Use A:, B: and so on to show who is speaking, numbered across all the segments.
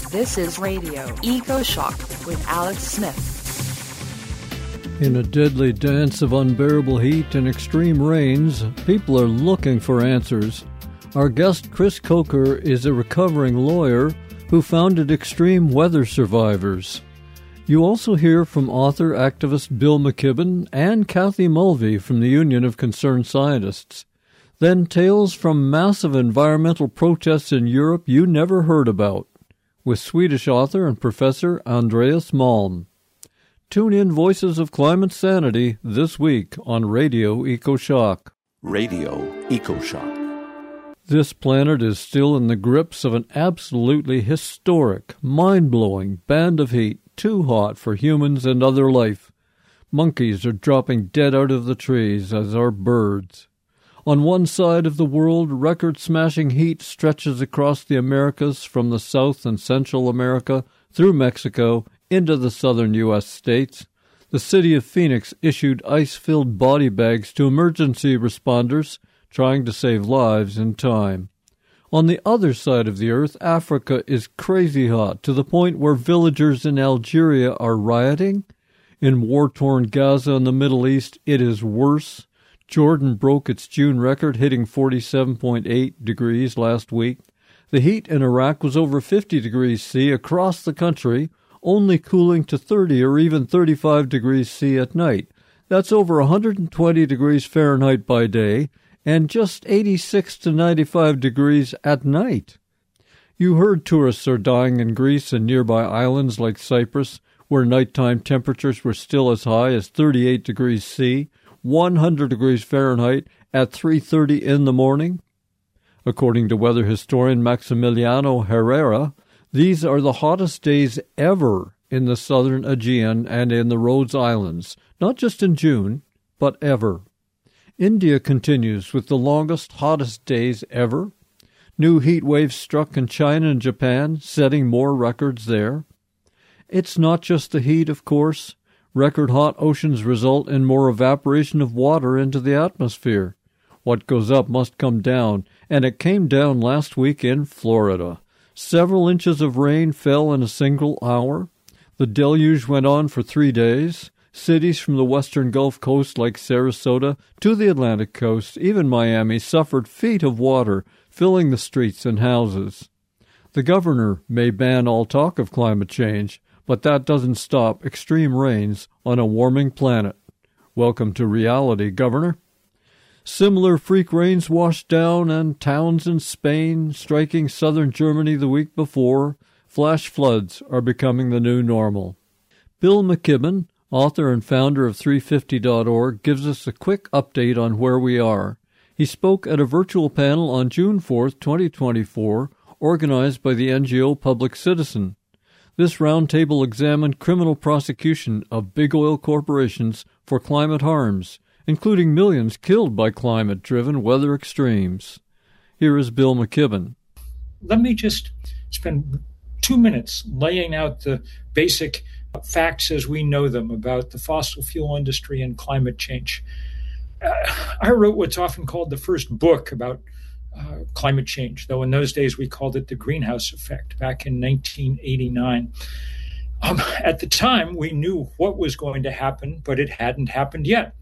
A: This is Radio Eco Shock with Alex Smith.
B: In a deadly dance of unbearable heat and extreme rains, people are looking for answers. Our guest, Chris Coker, is a recovering lawyer who founded Extreme Weather Survivors. You also hear from author-activist Bill McKibben and Kathy Mulvey from the Union of Concerned Scientists. Then tales from massive environmental protests in Europe you never heard about, with Swedish author and professor Andreas Malm. Tune in Voices of Climate Sanity this week on Radio EcoShock.
C: Radio EcoShock.
B: This planet is still in the grips of an absolutely historic, mind-blowing band of heat, too hot for humans and other life. Monkeys are dropping dead out of the trees, as are birds. On one side of the world, record-smashing heat stretches across the Americas from the South and Central America through Mexico into the southern U.S. states. The city of Phoenix issued ice-filled body bags to emergency responders trying to save lives in time. On the other side of the earth, Africa is crazy hot to the point where villagers in Algeria are rioting. In war-torn Gaza in the Middle East, it is worse. Jordan broke its June record, hitting 47.8 degrees last week. The heat in Iraq was over 50 degrees C across the country, only cooling to 30 or even 35 degrees C at night. That's over 120 degrees Fahrenheit by day, and just 86 to 95 degrees at night. You heard tourists are dying in Greece and nearby islands like Cyprus, where nighttime temperatures were still as high as 38 degrees C, 100 degrees Fahrenheit at 3:30 in the morning. According to weather historian Maximiliano Herrera, these are the hottest days ever in the southern Aegean and in the Rhodes Islands, not just in June, but ever. India continues with the longest, hottest days ever. New heat waves struck in China and Japan, setting more records there. It's not just the heat, of course. Record-hot oceans result in more evaporation of water into the atmosphere. What goes up must come down, and it came down last week in Florida. Several inches of rain fell in a single hour. The deluge went on for 3 days. Cities from the western Gulf Coast like Sarasota to the Atlantic coast, even Miami, suffered feet of water filling the streets and houses. The governor may ban all talk of climate change, but that doesn't stop extreme rains on a warming planet. Welcome to reality, Governor. Similar freak rains washed down and towns in Spain, striking southern Germany the week before. Flash floods are becoming the new normal. Bill McKibben, author and founder of 350.org, gives us a quick update on where we are. He spoke at a virtual panel on June 4, 2024, organized by the NGO Public Citizen. This roundtable examined criminal prosecution of big oil corporations for climate harms, including millions killed by climate-driven weather extremes. Here is Bill McKibben.
D: Let me just spend 2 minutes laying out the basic facts as we know them about the fossil fuel industry and climate change. I wrote what's often called the first book about climate change, though in those days we called it the greenhouse effect, back in 1989. At the time, we knew what was going to happen, but it hadn't happened yet.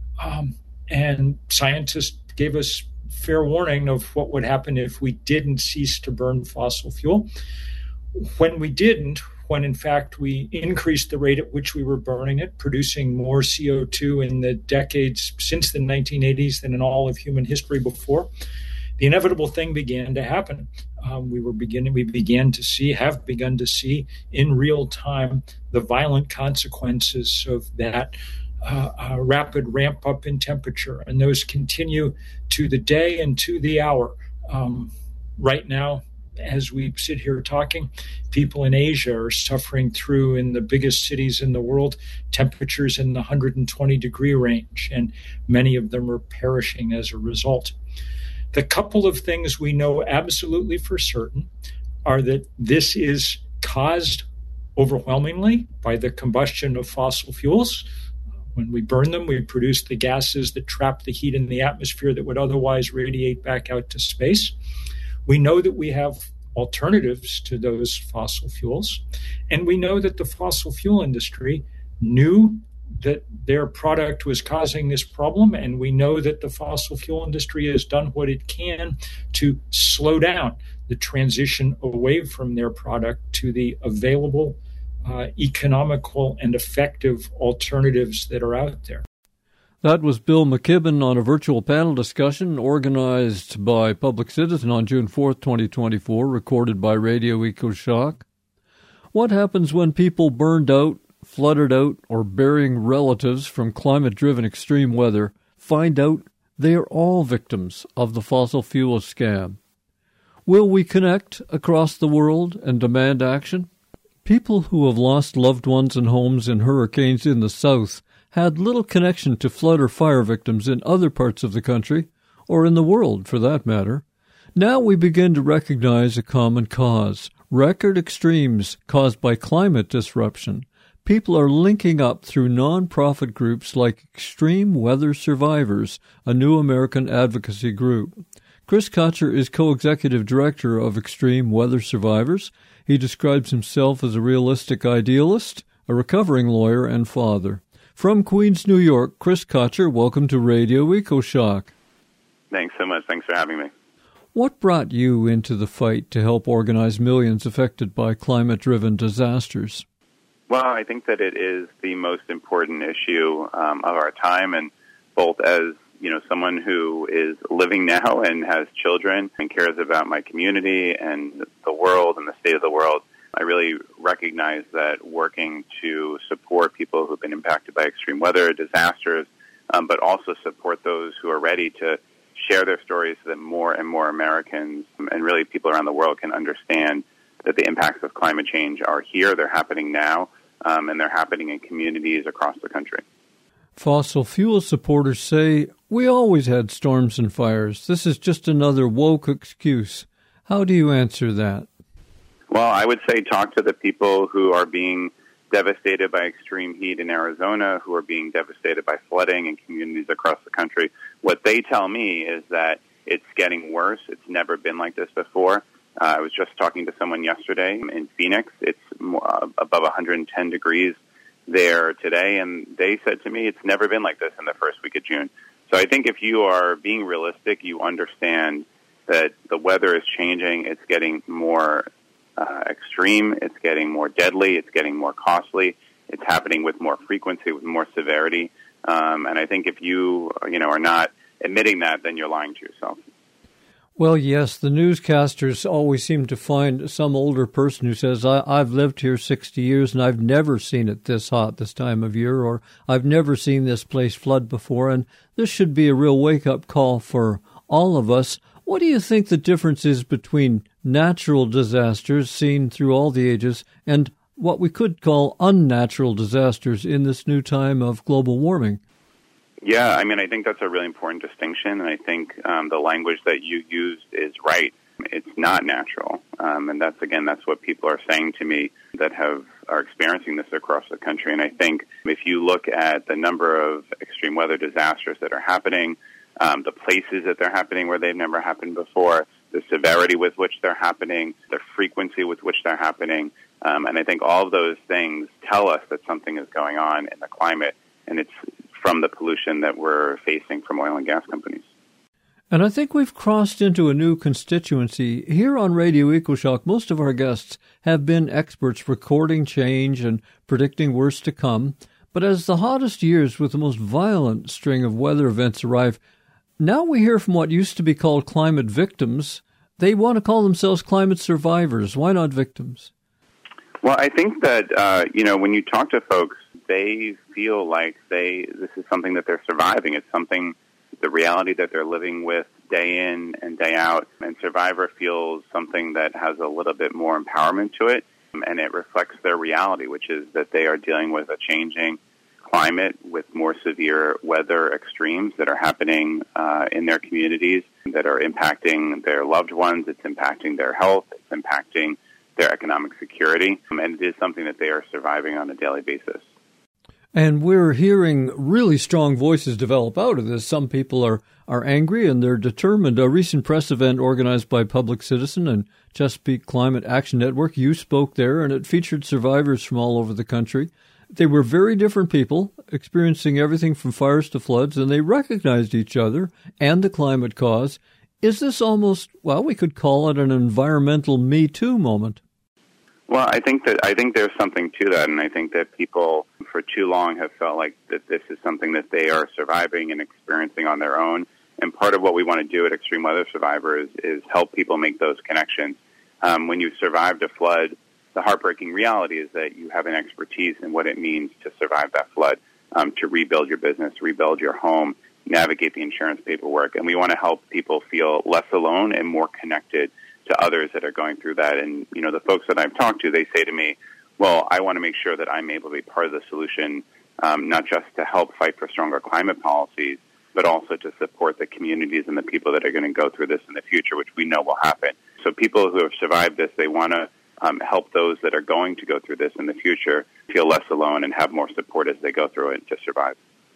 D: And scientists gave us fair warning of what would happen if we didn't cease to burn fossil fuel. When we didn't, when in fact we increased the rate at which we were burning it, producing more CO2 in the decades since the 1980s than in all of human history before, the inevitable thing began to happen. Have begun to see in real time the violent consequences of that rapid ramp up in temperature, and those continue to the day and to the hour. Right now, as we sit here talking, people in Asia are suffering through, in the biggest cities in the world, temperatures in the 120-degree range, and many of them are perishing as a result. The couple of things we know absolutely for certain are that this is caused overwhelmingly by the combustion of fossil fuels. When we burn them, we produce the gases that trap the heat in the atmosphere that would otherwise radiate back out to space. We know that we have alternatives to those fossil fuels. And we know that the fossil fuel industry knew that their product was causing this problem, and we know that the fossil fuel industry has done what it can to slow down the transition away from their product to the available, economical, and effective alternatives that are out there.
B: That was Bill McKibben on a virtual panel discussion organized by Public Citizen on June 4th, 2024, recorded by Radio EcoShock. What happens when people burned out, flooded out, or burying relatives from climate-driven extreme weather find out they are all victims of the fossil fuel scam? Will we connect across the world and demand action? People who have lost loved ones and homes in hurricanes in the south had little connection to flood or fire victims in other parts of the country, or in the world for that matter. Now we begin to recognize a common cause: record extremes caused by climate disruption. People are linking up through non-profit groups like Extreme Weather Survivors, a new American advocacy group. Chris Kocher is co-executive director of Extreme Weather Survivors. He describes himself as a realistic idealist, a recovering lawyer, and father. From Queens, New York, Chris Kocher, welcome to Radio EcoShock.
E: Thanks so much. Thanks for having me.
B: What brought you into the fight to help organize millions affected by climate-driven disasters?
E: Well, I think that it is the most important issue of our time, and both as someone who is living now and has children and cares about my community and the world and the state of the world, I really recognize that working to support people who've been impacted by extreme weather disasters, but also support those who are ready to share their stories so that more and more Americans and really people around the world can understand that the impacts of climate change are here, they're happening now, and they're happening in communities across the country.
B: Fossil fuel supporters say, we always had storms and fires. This is just another woke excuse. How do you answer that?
E: Well, I would say talk to the people who are being devastated by extreme heat in Arizona, who are being devastated by flooding in communities across the country. What they tell me is that it's getting worse. It's never been like this before. I was just talking to someone yesterday in Phoenix. It's above 110 degrees there today, and they said to me it's never been like this in the first week of June. So I think if you are being realistic, you understand that the weather is changing. It's getting more extreme, it's getting more deadly, it's getting more costly, it's happening with more frequency, with more severity. And I think if you are not admitting that, then you're lying to yourself.
B: Well, yes, the newscasters always seem to find some older person who says, I've lived here 60 years and I've never seen it this hot this time of year, or I've never seen this place flood before, and this should be a real wake-up call for all of us. What do you think the difference is between natural disasters seen through all the ages and what we could call unnatural disasters in this new time of global warming?
E: Yeah, I think that's a really important distinction, and I think the language that you used is right. It's not natural, and that's what people are saying to me that are experiencing this across the country. And I think if you look at the number of extreme weather disasters that are happening, the places that they're happening where they've never happened before, the severity with which they're happening, the frequency with which they're happening. And I think all of those things tell us that something is going on in the climate, and it's from the pollution that we're facing from oil and gas companies.
B: And I think we've crossed into a new constituency. Here on Radio EcoShock, most of our guests have been experts recording change and predicting worse to come. But as the hottest years with the most violent string of weather events arrive, now we hear from what used to be called climate victims. They want to call themselves climate survivors. Why not victims?
E: Well, I think that, when you talk to folks, they feel like this is something that they're surviving. It's something, the reality that they're living with day in and day out. And survivor feels something that has a little bit more empowerment to it. And it reflects their reality, which is that they are dealing with a changing climate with more severe weather extremes that are happening in their communities that are impacting their loved ones. It's impacting their health. It's impacting their economic security. And it is something that they are surviving on a daily basis.
B: And we're hearing really strong voices develop out of this. Some people are angry and they're determined. A recent press event organized by Public Citizen and Chesapeake Climate Action Network, you spoke there, and it featured survivors from all over the country. They were very different people, experiencing everything from fires to floods, and they recognized each other and the climate cause. Is this almost, well, we could call it an environmental Me Too moment?
E: Well, I think there's something to that, and I think that people for too long have felt like that this is something that they are surviving and experiencing on their own. And part of what we want to do at Extreme Weather Survivors is help people make those connections. When you've survived a flood, the heartbreaking reality is that you have an expertise in what it means to survive that flood, to rebuild your business, rebuild your home, navigate the insurance paperwork. And we want to help people feel less alone and more connected to others that are going through that. And, you know, the folks that I've talked to, they say to me, well, I want to make sure that I'm able to be part of the solution, not just to help fight for stronger climate policies, but also to support the communities and the people that are going to go through this in the future, which we know will happen. So people who have survived this, they want to help those that are going to go through this in the future feel less alone and have more support as they go through it to survive.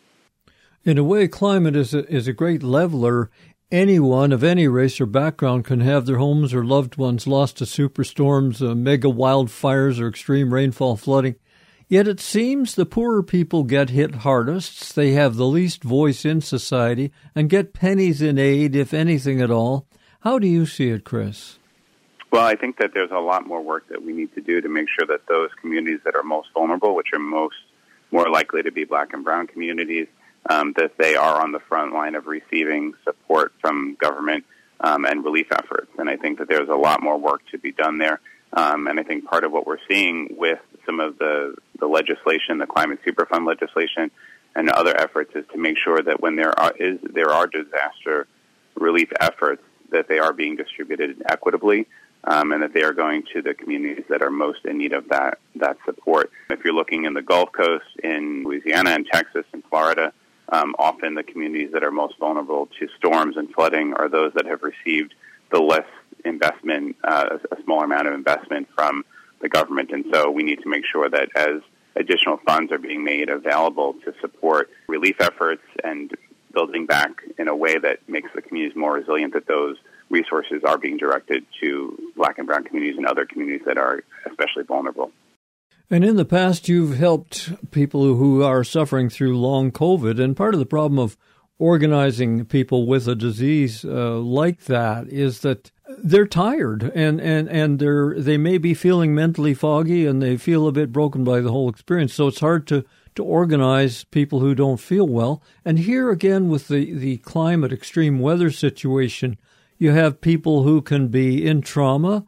B: In a way, climate is a great leveler. Anyone of any race or background can have their homes or loved ones lost to superstorms, mega wildfires, or extreme rainfall flooding. Yet it seems the poorer people get hit hardest. They have the least voice in society and get pennies in aid, if anything at all. How do you see it, Chris?
E: Well, I think that there's a lot more work that we need to do to make sure that those communities that are most vulnerable, which are more likely to be Black and brown communities, that they are on the front line of receiving support from government and relief efforts. And I think that there's a lot more work to be done there. And I think part of what we're seeing with some of the legislation, the Climate Superfund legislation, and other efforts is to make sure that when there are disaster relief efforts, that they are being distributed equitably, and that they are going to the communities that are most in need of that support. If you're looking in the Gulf Coast, in Louisiana and Texas and Florida, often the communities that are most vulnerable to storms and flooding are those that have received the less investment, a smaller amount of investment from the government. And so we need to make sure that as additional funds are being made available to support relief efforts and building back in a way that makes the communities more resilient, that those resources are being directed to Black and brown communities and other communities that are especially vulnerable.
B: And in the past, you've helped people who are suffering through long COVID, and part of the problem of organizing people with a disease like that is that they're tired and they may be feeling mentally foggy and they feel a bit broken by the whole experience. So it's hard to organize people who don't feel well. And here again with the climate extreme weather situation, you have people who can be in trauma.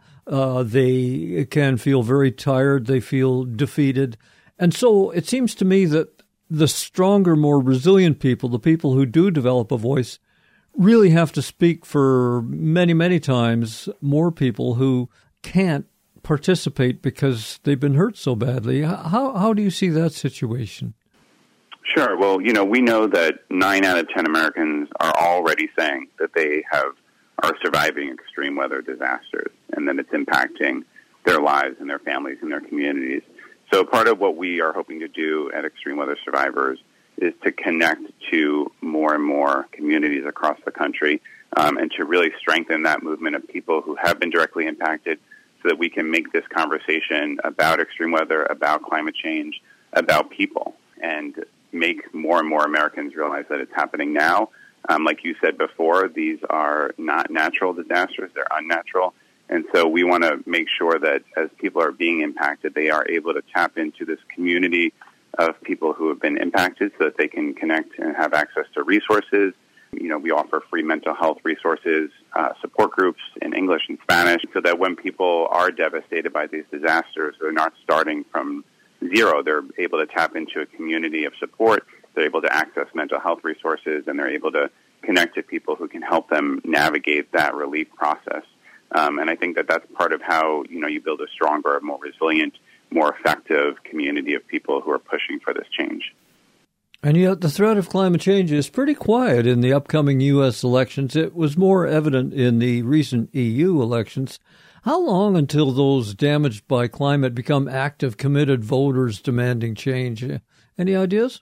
B: They can feel very tired. They feel defeated. And so it seems to me that the stronger, more resilient people, the people who do develop a voice, really have to speak for many, many times more people who can't participate because they've been hurt so badly. How do you see that situation?
E: Sure. Well, we know that 9 out of 10 Americans are already saying that they are surviving extreme weather disasters and that it's impacting their lives and their families and their communities. So part of what we are hoping to do at Extreme Weather Survivors is to connect to more and more communities across the country and to really strengthen that movement of people who have been directly impacted so that we can make this conversation about extreme weather, about climate change, about people, and make more and more Americans realize that it's happening now. Like you said before, these are not natural disasters, they're unnatural. And so we want to make sure that as people are being impacted, they are able to tap into this community of people who have been impacted so that they can connect and have access to resources. We offer free mental health resources, support groups in English and Spanish, so that when people are devastated by these disasters, they're not starting from zero. They're able to tap into a community of support. They're able to access mental health resources, and they're able to connect to people who can help them navigate that relief process. And I think that that's part of how, you build a stronger, more resilient, more effective community of people who are pushing for this change.
B: And yet the threat of climate change is pretty quiet in the upcoming U.S. elections. It was more evident in the recent EU elections. How long until those damaged by climate become active, committed voters demanding change? Any ideas?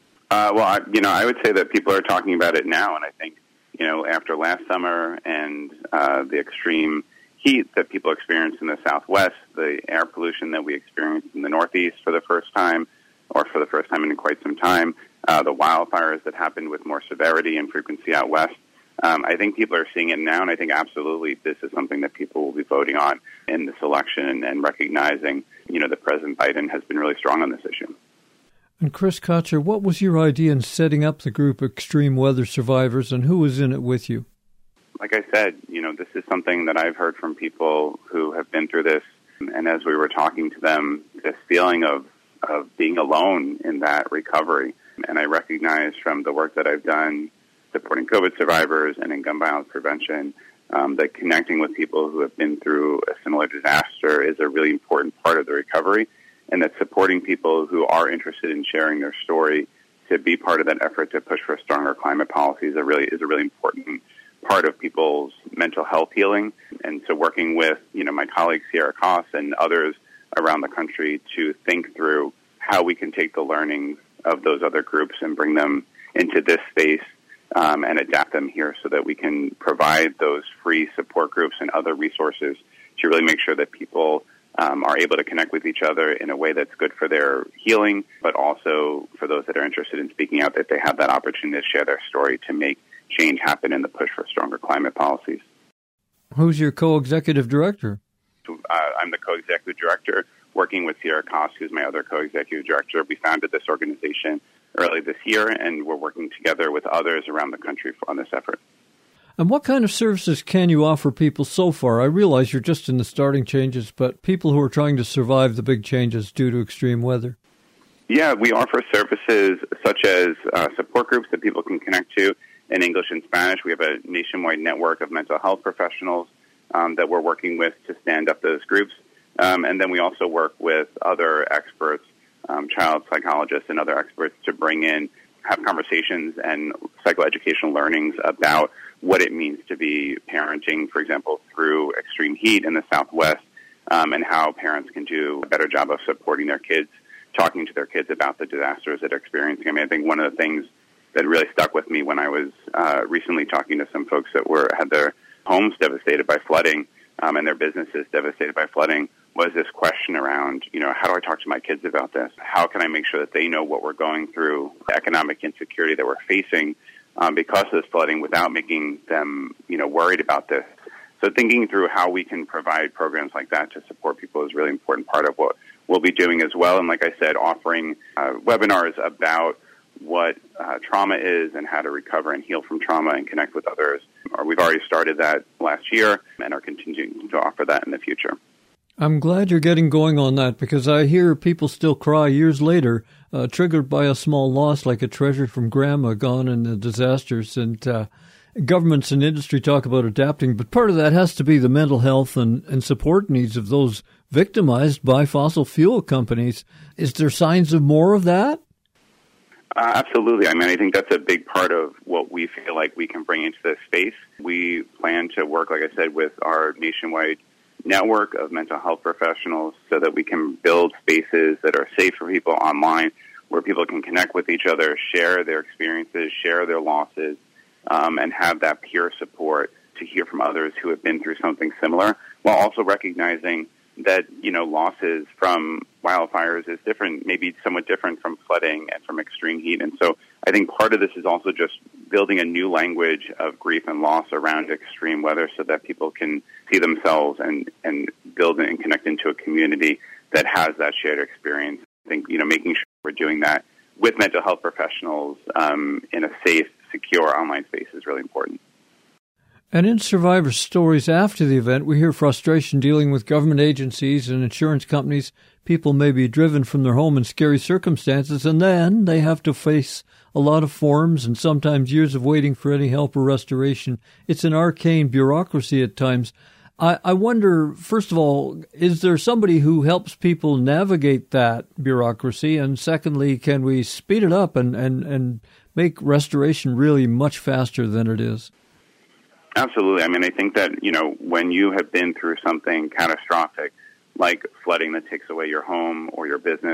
E: I would say that people are talking about it now, and I think, after last summer and the extreme heat that people experienced in the Southwest, the air pollution that we experienced in the Northeast for the first time in quite some time, the wildfires that happened with more severity and frequency out west. I think people are seeing it now, and I think absolutely this is something that people will be voting on in this election and recognizing, that President Biden has been really strong on this issue.
B: And Chris Kotcher, what was your idea in setting up the group Extreme Weather Survivors, and who was in it with you?
E: Like I said, this is something that I've heard from people who have been through this, and as we were talking to them, this feeling of being alone in that recovery. And I recognize from the work that I've done supporting COVID survivors and in gun violence prevention, that connecting with people who have been through a similar disaster is a really important part of the recovery, and that supporting people who are interested in sharing their story to be part of that effort to push for stronger climate policies is a really important part of people's mental health healing. And so working with, my colleague Sierra Koss and others around the country to think through how we can take the learnings of those other groups and bring them into this space and adapt them here so that we can provide those free support groups and other resources to really make sure that people are able to connect with each other in a way that's good for their healing, but also for those that are interested in speaking out, that they have that opportunity to share their story to make change happen in the push for stronger climate policies.
B: Who's your co-executive director?
E: I'm the co-executive director, working with Sierra Koss, who's my other co-executive director. We founded this organization early this year, and we're working together with others around the country on this effort.
B: And what kind of services can you offer people so far? I realize you're just in the starting changes, but people who are trying to survive the big changes due to extreme weather.
E: Yeah, we offer services such as support groups that people can connect to in English and Spanish. We have a nationwide network of mental health professionals that we're working with to stand up those groups. And then we also work with other experts, child psychologists and other experts to bring in, have conversations and psychoeducational learnings about what it means to be parenting, for example, through extreme heat in the Southwest, and how parents can do a better job of supporting their kids, talking to their kids about the disasters that they're experiencing. I think one of the things that really stuck with me when I was recently talking to some folks that had their homes devastated by flooding and their businesses devastated by flooding was this question around, how do I talk to my kids about this? How can I make sure that they know what we're going through, the economic insecurity that we're facing because of this flooding without making them, worried about this? So thinking through how we can provide programs like that to support people is a really important part of what we'll be doing as well. And like I said, offering webinars about what trauma is and how to recover and heal from trauma and connect with others. We've already started that last year and are continuing to offer that in the future.
B: I'm glad you're getting going on that, because I hear people still cry years later, triggered by a small loss like a treasure from grandma gone in the disasters. And governments and industry talk about adapting, but part of that has to be the mental health and support needs of those victimized by fossil fuel companies. Is there signs of more of that?
E: Absolutely. I think that's a big part of what we feel like we can bring into this space. We plan to work, like I said, with our nationwide network of mental health professionals so that we can build spaces that are safe for people online, where people can connect with each other, share their experiences, share their losses, and have that peer support to hear from others who have been through something similar, while also recognizing that, losses from wildfires is different, maybe somewhat different from flooding and from extreme heat. And so I think part of this is also just building a new language of grief and loss around extreme weather so that people can see themselves and build and connect into a community that has that shared experience. I think, making sure we're doing that with mental health professionals in a safe, secure online space is really important.
B: And in survivor stories after the event, we hear frustration dealing with government agencies and insurance companies. People may be driven from their home in scary circumstances, and then they have to face a lot of forms and sometimes years of waiting for any help or restoration. It's an arcane bureaucracy at times. I wonder, first of all, is there somebody who helps people navigate that bureaucracy? And secondly, can we speed it up and make restoration really much faster than it is?
E: Absolutely. I think that, when you have been through something catastrophic, like flooding that takes away your home or your business,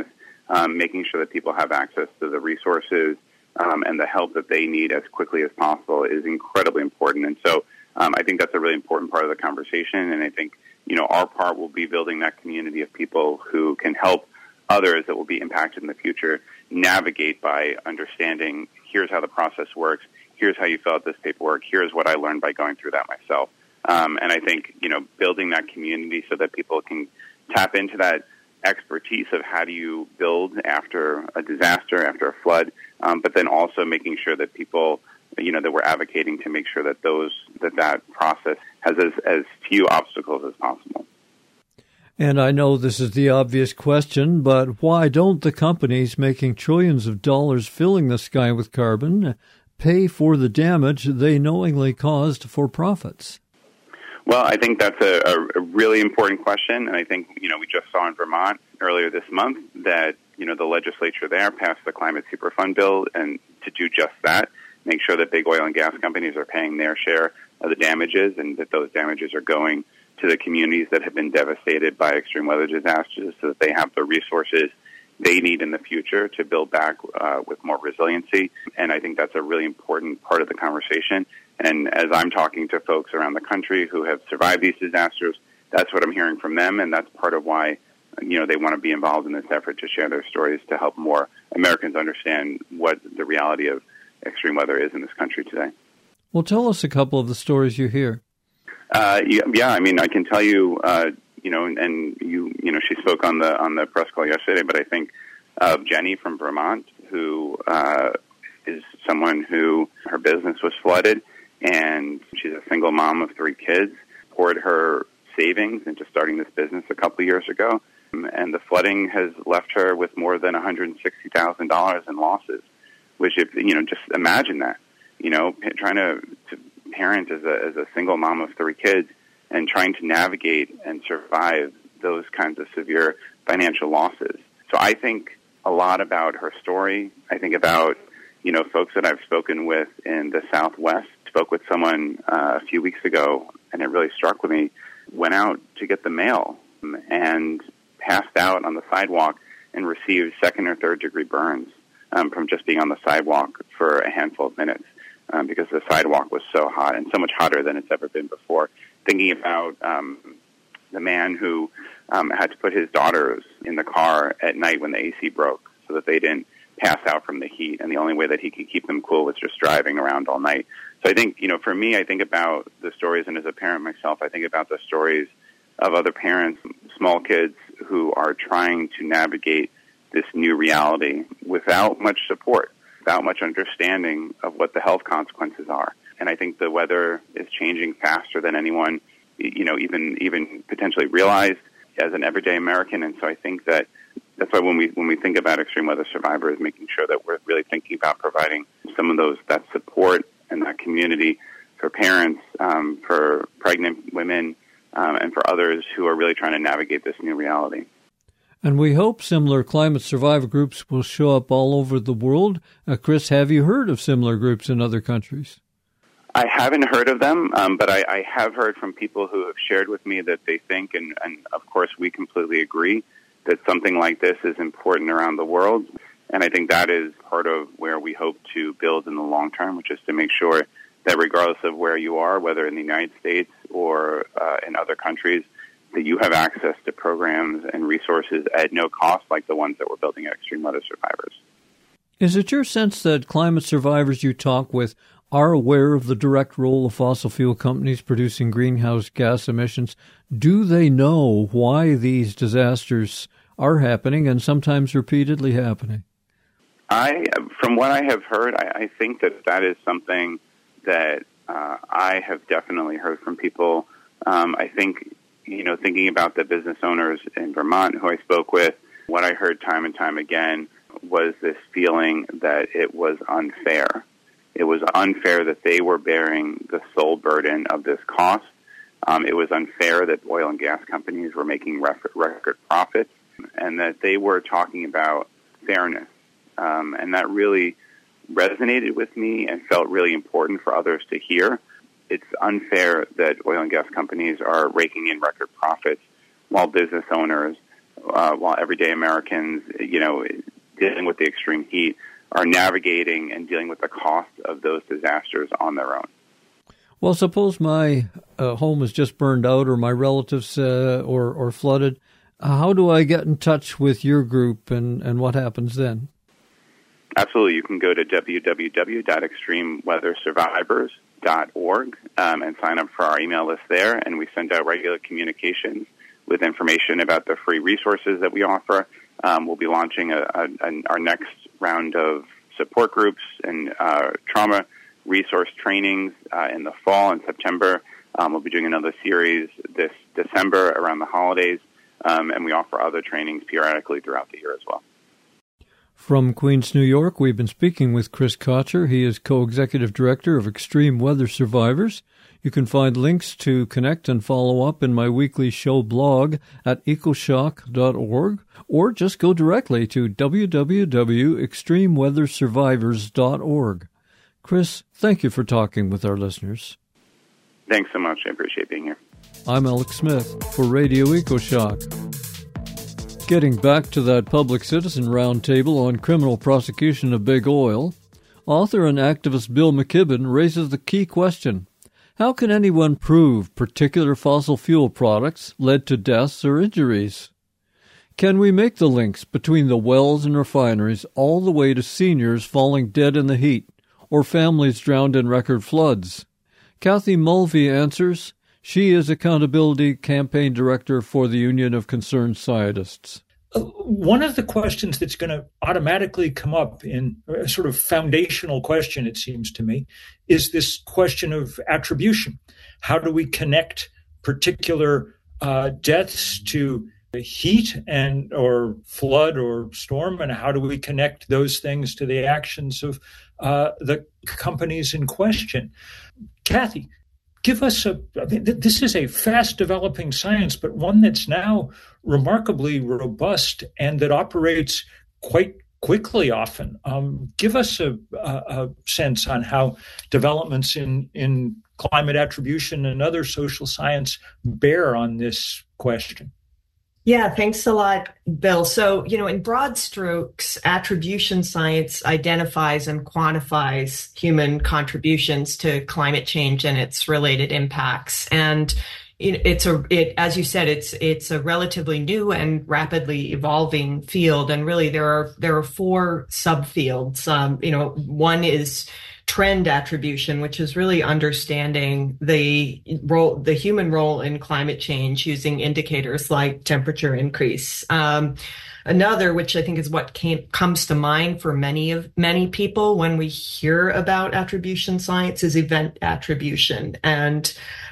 E: making sure that people have access to the resources and the help that they need as quickly as possible is incredibly important. And so I think that's a really important part of the conversation. And I think, our part will be building that community of people who can help others that will be impacted in the future navigate by understanding, here's how the process works, here's how you fill out this paperwork, here's what I learned by going through that myself. And I think, building that community so that people can tap into that expertise of how do you build after a disaster, after a flood, but then also making sure that people, that we're advocating to make sure that that process has as few obstacles as possible.
B: And I know this is the obvious question, but why don't the companies making trillions of dollars filling the sky with carbon pay for the damage they knowingly caused for profits?
E: Well, I think that's a really important question, and I think, we just saw in Vermont earlier this month that, the legislature there passed the Climate Superfund bill, and to do just that, make sure that big oil and gas companies are paying their share of the damages and that those damages are going to the communities that have been devastated by extreme weather disasters so that they have the resources they need in the future to build back with more resiliency. And I think that's a really important part of the conversation. And as I'm talking to folks around the country who have survived these disasters, that's what I'm hearing from them, and that's part of why they want to be involved in this effort to share their stories to help more Americans understand what the reality of extreme weather is in this country today.
B: Well, tell us a couple of the stories you hear.
E: Yeah, I mean, I can tell you, she spoke on the press call yesterday, but I think of Jenny from Vermont, who is someone who her business was flooded, and she's a single mom of 3 kids, poured her savings into starting this business a couple of years ago, and the flooding has left her with more than $160,000 in losses, which, just imagine that, trying to parent as a single mom of 3 kids and trying to navigate and survive those kinds of severe financial losses. So I think a lot about her story. I think about, folks that I've spoken with in the Southwest. Spoke with someone a few weeks ago, and it really struck with me, went out to get the mail and passed out on the sidewalk and received 2nd or 3rd degree burns from just being on the sidewalk for a handful of minutes. Because the sidewalk was so hot and so much hotter than it's ever been before. Thinking about the man who had to put his daughters in the car at night when the AC broke so that they didn't pass out from the heat, and the only way that he could keep them cool was just driving around all night. So I think, for me, I think about the stories, and as a parent myself, I think about the stories of other parents, small kids who are trying to navigate this new reality without much support, without much understanding of what the health consequences are. And I think the weather is changing faster than anyone, even potentially realized as an everyday American. And so I think that's why when we think about extreme weather survivors, making sure that we're really thinking about providing some of that support and that community for parents, for pregnant women, and for others who are really trying to navigate this new reality.
B: And we hope similar climate survivor groups will show up all over the world. Chris, have you heard of similar groups in other countries?
E: I haven't heard of them, but I have heard from people who have shared with me that they think, and of course we completely agree, that something like this is important around the world. And I think that is part of where we hope to build in the long term, which is to make sure that regardless of where you are, whether in the United States or in other countries, that you have access to programs and resources at no cost like the ones that we're building at Extreme Weather Survivors.
B: Is it your sense that climate survivors you talk with are aware of the direct role of fossil fuel companies producing greenhouse gas emissions? Do they know why these disasters are happening and sometimes repeatedly happening?
E: From what I have heard, I think that is something that I have definitely heard from people. I think, thinking about the business owners in Vermont who I spoke with, what I heard time and time again was this feeling that it was unfair. It was unfair that they were bearing the sole burden of this cost. It was unfair that oil and gas companies were making record profits, and that they were talking about fairness. And that really resonated with me and felt really important for others to hear. It's unfair that oil and gas companies are raking in record profits while business owners while everyday Americans, dealing with the extreme heat, are navigating and dealing with the cost of those disasters on their own.
B: Well, suppose my home is just burned out, or my relatives or flooded. How do I get in touch with your group, and what happens then?
E: Absolutely. You can go to www.extremeweathersurvivors.org and sign up for our email list there, and we send out regular communications with information about the free resources that we offer. We'll be launching our next round of support groups and trauma resource trainings in the fall in September. We'll be doing another series this December around the holidays, and we offer other trainings periodically throughout the year as well.
B: From Queens, New York, we've been speaking with Chris Kocher. He is co-executive director of Extreme Weather Survivors. You can find links to connect and follow up in my weekly show blog at ecoshock.org, or just go directly to www.extremeweathersurvivors.org. Chris, thank you for talking with our listeners.
E: Thanks so much. I appreciate being here.
B: I'm Alex Smith for Radio EcoShock. Getting back to that public citizen roundtable on criminal prosecution of big oil, author and activist Bill McKibben raises the key question: how can anyone prove particular fossil fuel products led to deaths or injuries? Can we make the links between the wells and refineries all the way to seniors falling dead in the heat or families drowned in record floods? Kathy Mulvey answers. She is Accountability Campaign Director for the Union of Concerned Scientists.
D: One of the questions that's going to automatically come up in a sort of foundational question, it seems to me, is this question of attribution. How do we connect particular deaths to heat and or flood or storm, and how do we connect those things to the actions of the companies in question? Kathy, give us this is a fast-developing science, but one that's now remarkably robust and that operates quite quickly often. Give us a sense on how developments in climate attribution and other social science bear on this question.
F: Yeah, thanks a lot, Bill. So, in broad strokes, attribution science identifies and quantifies human contributions to climate change and its related impacts. And as you said, it's a relatively new and rapidly evolving field. And really, there are four subfields. One is trend attribution, which is really understanding the human role in climate change using indicators like temperature increase. Another, which I think is what comes to mind for many people when we hear about attribution science, is event attribution. And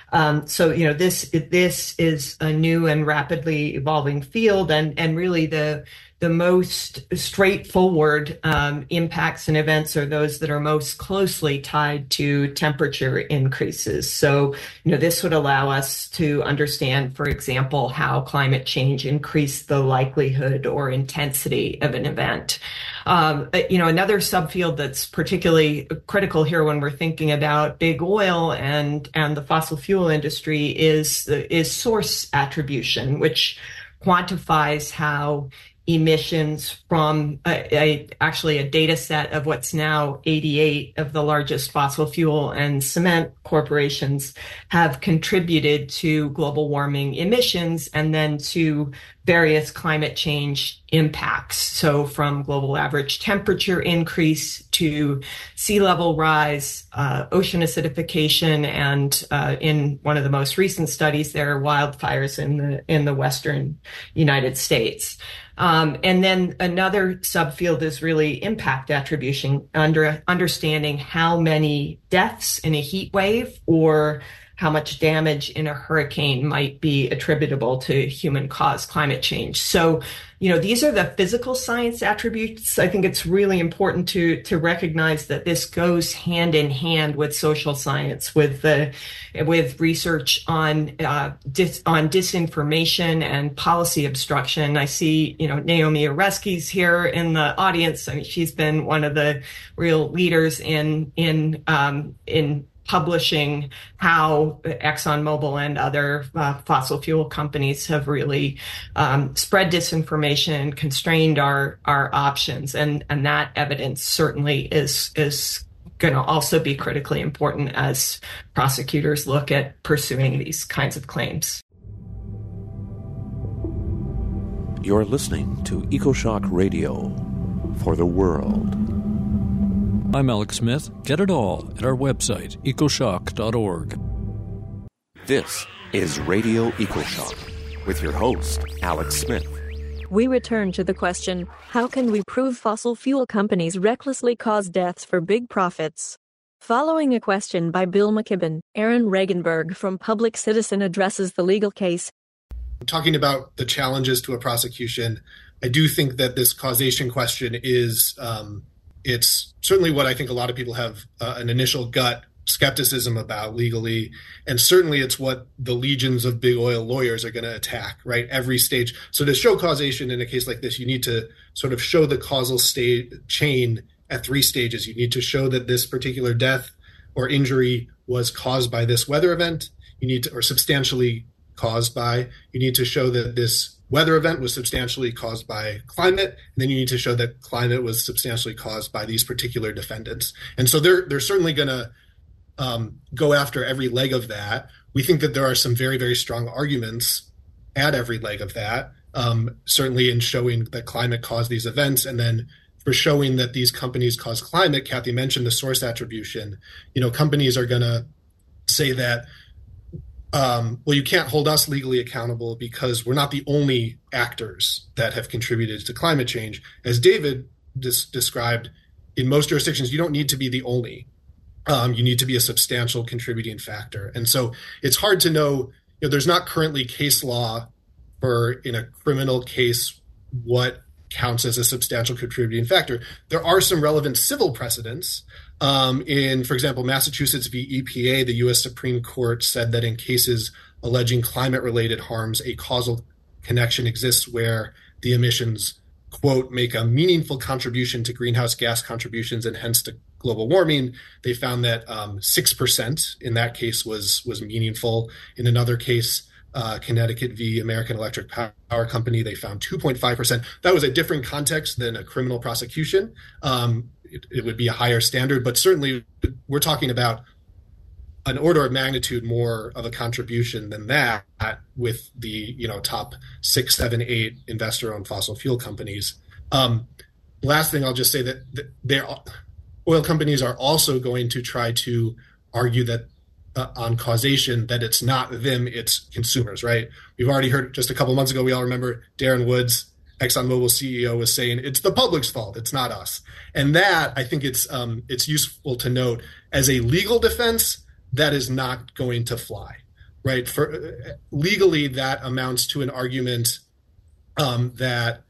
F: this is a new and rapidly evolving field, and really the most straightforward impacts and events are those that are most closely tied to temperature increases. So, this would allow us to understand, for example, how climate change increased the likelihood or intensity of an event. Another subfield that's particularly critical here when we're thinking about big oil and the fossil fuel industry is source attribution, which quantifies how emissions from actually a data set of what's now 88 of the largest fossil fuel and cement corporations have contributed to global warming emissions and then to various climate change impacts. So from global average temperature increase to sea level rise, ocean acidification, and in one of the most recent studies, there are wildfires in the western United States. And then another subfield is really impact attribution, understanding how many deaths in a heat wave or how much damage in a hurricane might be attributable to human-caused climate change. So, these are the physical science attributes. I think it's really important to recognize that this goes hand in hand with social science, with research on disinformation and policy obstruction. I see, Naomi Oreskes here in the audience. I mean, she's been one of the real leaders in publishing how ExxonMobil and other fossil fuel companies have really spread disinformation and constrained our options. And that evidence certainly is going to also be critically important as prosecutors look at pursuing these kinds of claims.
C: You're listening to EcoShock Radio for the world.
B: I'm Alex Smith. Get it all at our website, ecoshock.org.
C: This is Radio EcoShock with your host, Alex Smith.
G: We return to the question, how can we prove fossil fuel companies recklessly cause deaths for big profits? Following a question by Bill McKibben, Aaron Regenberg from Public Citizen addresses the legal case.
H: Talking about the challenges to a prosecution, I do think that this causation question is, it's certainly what I think a lot of people have an initial gut skepticism about legally. And certainly it's what the legions of big oil lawyers are going to attack, right? Every stage. So to show causation in a case like this, you need to sort of show the causal chain at 3 stages. You need to show that this particular death or injury was caused by this weather event. You need to, or substantially caused by. You need to show that this weather event was substantially caused by climate, and then you need to show that climate was substantially caused by these particular defendants. And so they're certainly going to go after every leg of that. We think that there are some very, very strong arguments at every leg of that, certainly in showing that climate caused these events, and then for showing that these companies cause climate. Kathy mentioned the source attribution. Companies are going to say that, well, you can't hold us legally accountable because we're not the only actors that have contributed to climate change. As David described, in most jurisdictions, you don't need to be the only. You need to be a substantial contributing factor. And so it's hard to know, there's not currently case law for, in a criminal case, what counts as a substantial contributing factor. There are some relevant civil precedents. For example, Massachusetts v. EPA, the U.S. Supreme Court said that in cases alleging climate-related harms, a causal connection exists where the emissions, quote, make a meaningful contribution to greenhouse gas contributions and hence to global warming. They found that 6% in that case was meaningful. In another case, Connecticut v. American Electric Power Company, they found 2.5%. That was a different context than a criminal prosecution. It would be a higher standard, but certainly we're talking about an order of magnitude more of a contribution than that with the top 6, 7, 8 investor-owned fossil fuel companies. Last thing, I'll just say that oil companies are also going to try to argue that on causation, that it's not them, it's consumers, right? We've already heard just a couple months ago, we all remember Darren Woods, ExxonMobil CEO, was saying it's the public's fault, it's not us. And that, I think it's useful to note, as a legal defense, that is not going to fly, right? Legally, that amounts to an argument that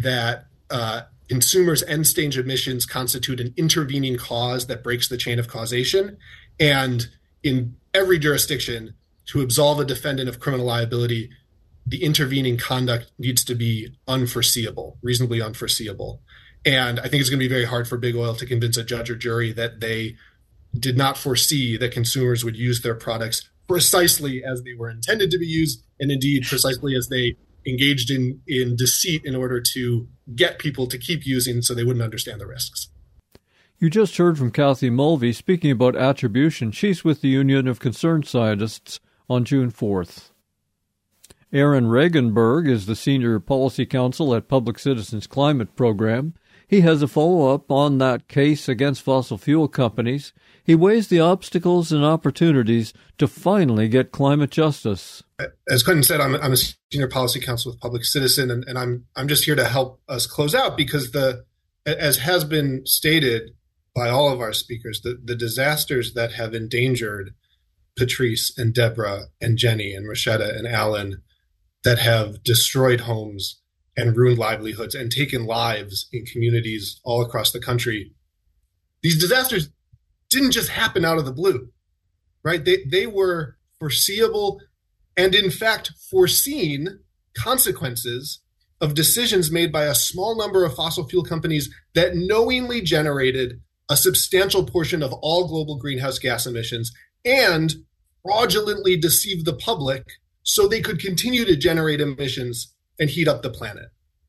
H: consumers' end-stage emissions constitute an intervening cause that breaks the chain of causation. And in every jurisdiction, to absolve a defendant of criminal liability, the intervening conduct needs to be unforeseeable, reasonably unforeseeable. And I think it's going to be very hard for big oil to convince a judge or jury that they did not foresee that consumers would use their products precisely as they were intended to be used, and indeed precisely as they engaged in deceit in order to get people to keep using so they wouldn't understand the risks.
B: You just heard from Kathy Mulvey speaking about attribution. She's with the Union of Concerned Scientists on June 4th. Aaron Regenberg is the Senior Policy Counsel at Public Citizen's Climate Program. He has a follow-up on that case against fossil fuel companies. He weighs the obstacles and opportunities to finally get climate justice.
H: As Quentin said, I'm a Senior Policy Counsel with Public Citizen, and I'm just here to help us close out because as has been stated by all of our speakers, the disasters that have endangered Patrice and Deborah and Jenny and Rashida and Alan, that have destroyed homes and ruined livelihoods and taken lives in communities all across the country. These disasters didn't just happen out of the blue, right? They were foreseeable and, in fact, foreseen consequences of decisions made by a small number of fossil fuel companies that knowingly generated a substantial portion of all global greenhouse gas emissions and fraudulently deceive the public so they could continue to generate emissions and heat up the planet.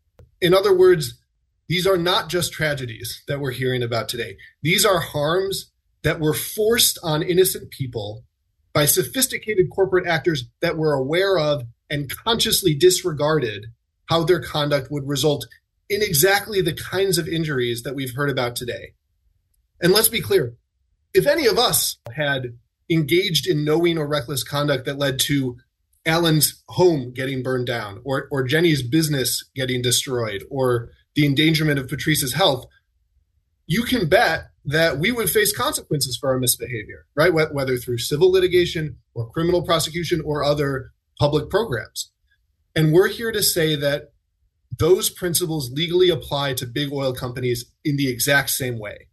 H: In other words, these are not just tragedies that we're hearing about today. These are harms that were forced on innocent people by sophisticated corporate actors that were aware of and consciously disregarded how their conduct would result in exactly the kinds of injuries that we've heard about today. And let's be clear, if any of us had engaged in knowing or reckless conduct that led to Alan's home getting burned down, or Jenny's business getting destroyed, or the endangerment of Patrice's health, you can bet that we would face consequences for our misbehavior, right? Whether through civil litigation or criminal prosecution or other public programs. And we're here to say that those principles legally apply to big oil companies in the exact same way.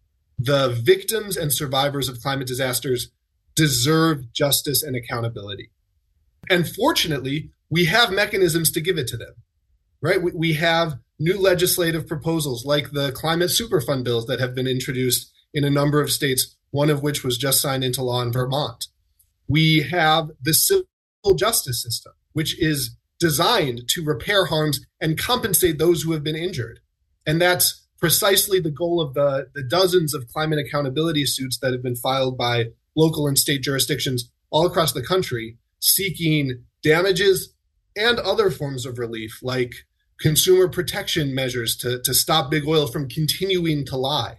H: The victims and survivors of climate disasters deserve justice and accountability. And fortunately, we have mechanisms to give it to them, right? We have new legislative proposals like the climate superfund bills that have been introduced in a number of states, one of which was just signed into law in Vermont. We have the civil justice system, which is designed to repair harms and compensate those who have been injured. And that's precisely the goal of the dozens of climate accountability suits that have been filed by local and state jurisdictions all across the country, seeking damages and other forms of relief, like consumer protection measures to stop big oil from continuing to lie.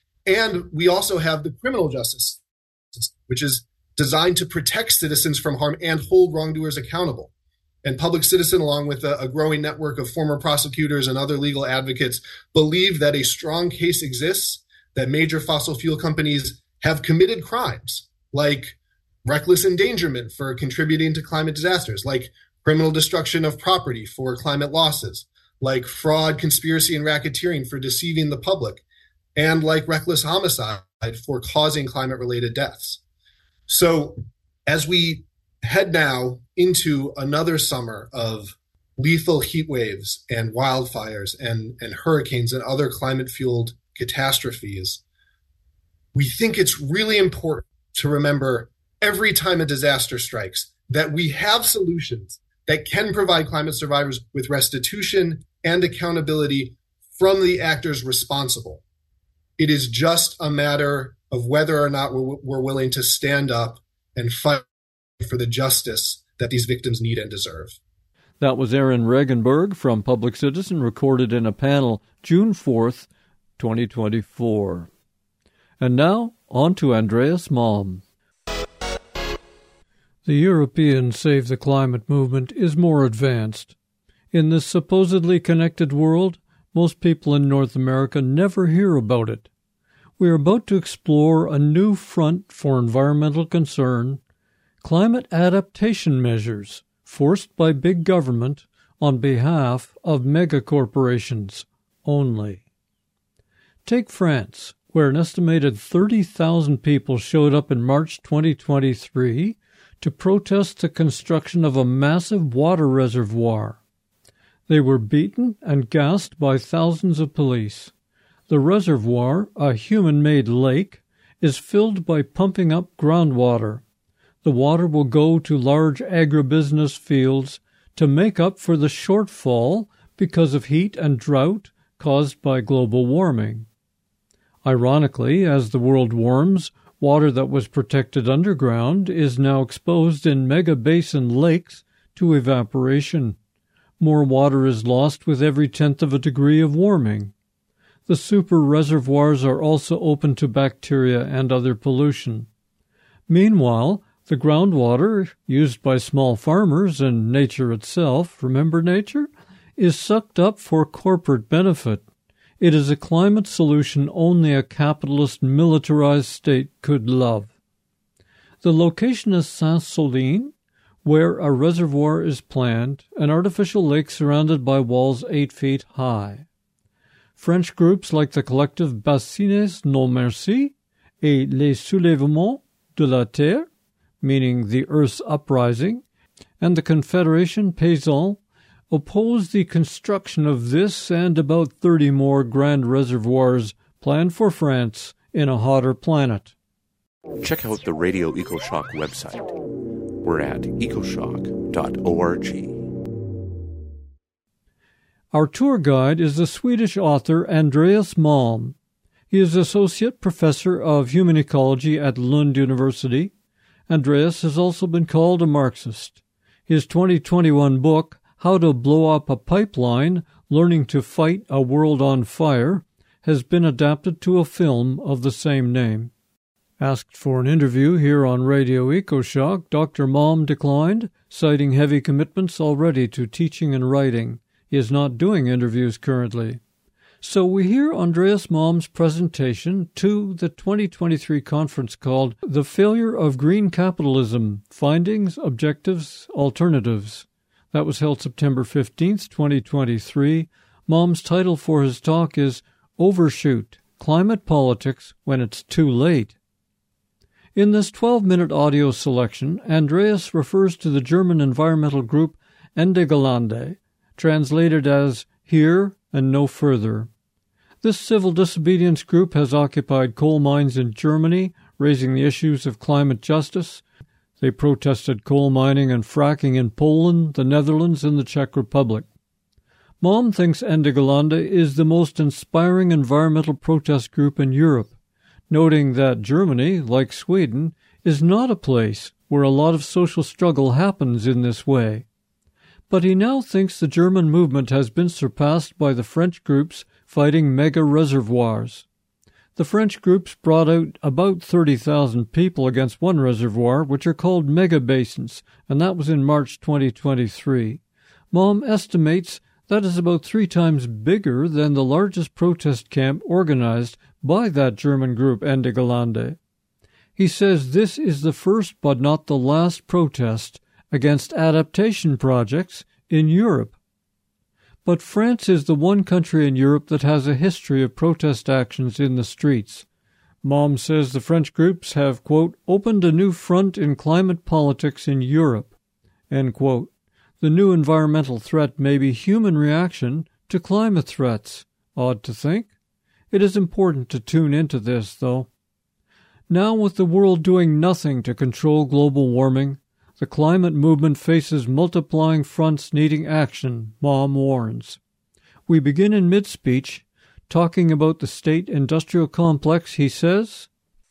H: And we also have the criminal justice system, which is designed to protect citizens from harm and hold wrongdoers accountable. And Public Citizen, along with a growing network of former prosecutors and other legal advocates, believe that a strong case exists that major fossil fuel companies have committed crimes like reckless endangerment for contributing to climate disasters, like criminal destruction of property for climate losses, like fraud, conspiracy, and racketeering for deceiving the public, and like reckless homicide for causing climate-related deaths. So as we head now into another summer of lethal heat waves and wildfires and hurricanes and other climate-fueled catastrophes, we think it's really important to remember every time a disaster strikes that we have solutions that can provide climate survivors with restitution and accountability from the actors responsible. It is just a matter of whether or not we're willing to stand up and fight for the justice that these victims need and deserve.
B: That was Aaron Regenberg from Public Citizen, recorded in a panel June 4th, 2024. And now, on to Andreas Malm. The European Save the Climate movement is more advanced. In this supposedly connected world, most people in North America never hear about it. We are about to explore a new front for environmental concern, climate adaptation measures forced by big government on behalf of megacorporations only. Take France, where an estimated 30,000 people showed up in March 2023 to protest the construction of a massive water reservoir. They were beaten and gassed by thousands of police. The reservoir, a human-made lake, is filled by pumping up groundwater. The water will go to large agribusiness fields to make up for the shortfall because of heat and drought caused by global warming. Ironically, as the world warms, water that was protected underground is now exposed in mega-basin lakes to evaporation. More water is lost with every tenth of a degree of warming. The super reservoirs are also open to bacteria and other pollution. Meanwhile, the groundwater, used by small farmers and nature itself, remember nature, is sucked up for corporate benefit. It is a climate solution only a capitalist militarized state could love. The location is Saint-Solin, where a reservoir is planned, an artificial lake surrounded by walls 8 feet high. French groups like the collective Bassines Non Merci et les Soulèvements de la Terre, meaning the Earth's uprising, and the Confédération Paysanne oppose the construction of this and about 30 more grand reservoirs planned for France in a hotter planet.
C: Check out the Radio EcoShock website. We're at ecoshock.org.
B: Our tour guide is the Swedish author Andreas Malm. He is Associate Professor of Human Ecology at Lund University. Andreas has also been called a Marxist. His 2021 book, How to Blow Up a Pipeline, Learning to Fight a World on Fire, has been adapted to a film of the same name. Asked for an interview here on Radio EcoShock, Dr. Malm declined, citing heavy commitments already to teaching and writing. He is not doing interviews currently. So we hear Andreas Malm's presentation to the 2023 conference called The Failure of Green Capitalism, Findings, Objectives, Alternatives. That was held September 15th, 2023. Malm's title for his talk is Overshoot, Climate Politics When It's Too Late. In this 12-minute audio selection, Andreas refers to the German environmental group Ende Gelände, translated as Here and No Further. This civil disobedience group has occupied coal mines in Germany, raising the issues of climate justice. They protested coal mining and fracking in Poland, the Netherlands, and the Czech Republic. Malm thinks Ende Gelände is the most inspiring environmental protest group in Europe, noting that Germany, like Sweden, is not a place where a lot of social struggle happens in this way. But he now thinks the German movement has been surpassed by the French groups fighting mega reservoirs. The French groups brought out about 30,000 people against one reservoir, which are called mega basins, and that was in March 2023. Malm estimates that is about 3 times bigger than the largest protest camp organized by that German group Ende Gelände. He says this is the first but not the last protest against adaptation projects in Europe. But France is the one country in Europe that has a history of protest actions in the streets. Malm says the French groups have, quote, opened a new front in climate politics in Europe, end quote. The new environmental threat may be human reaction to climate threats. Odd to think. It is important to tune into this, though. Now, with the world doing nothing to control global warming, the climate movement faces multiplying fronts needing action, Malm warns. We begin in mid-speech, talking about the state-industrial complex, he says.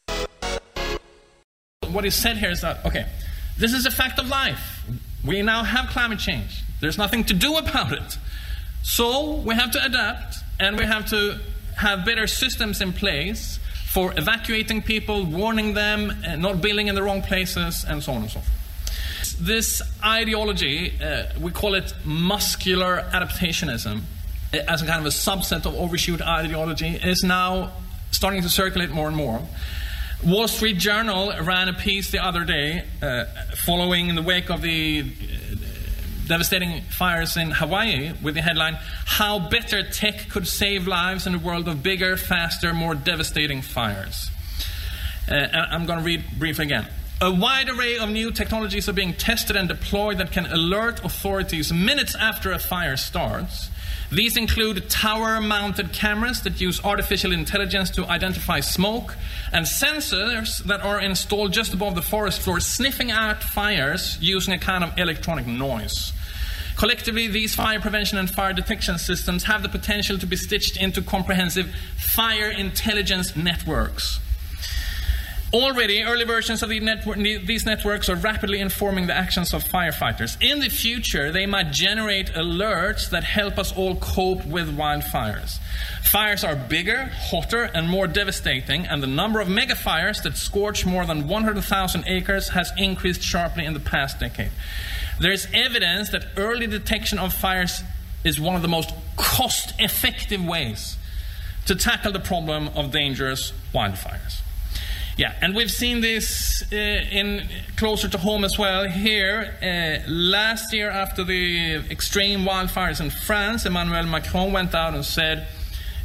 I: What is said here is that, okay, this is a fact of life. We now have climate change. There's nothing to do about it. So we have to adapt, and we have to have better systems in place for evacuating people, warning them, not building in the wrong places, and so on and so forth. This ideology, we call it muscular adaptationism, as a kind of a subset of overshoot ideology, is now starting to circulate more and more. Wall Street Journal ran a piece the other day following in the wake of the devastating fires in Hawaii with the headline, How Better Tech Could Save Lives in a World of Bigger, Faster, More Devastating Fires. I'm going to read briefly again. A wide array of new technologies are being tested and deployed that can alert authorities minutes after a fire starts. These include tower-mounted cameras that use artificial intelligence to identify smoke, and sensors that are installed just above the forest floor, sniffing out fires using a kind of electronic noise. Collectively, these fire prevention and fire detection systems have the potential to be stitched into comprehensive fire intelligence networks. Already, early versions of these networks are rapidly informing the actions of firefighters. In the future, they might generate alerts that help us all cope with wildfires. Fires are bigger, hotter, and more devastating, and the number of megafires that scorch more than 100,000 acres has increased sharply in the past decade. There is evidence that early detection of fires is one of the most cost-effective ways to tackle the problem of dangerous wildfires. Yeah, and we've seen this in closer to home as well here. Last year, after the extreme wildfires in France, Emmanuel Macron went out and said,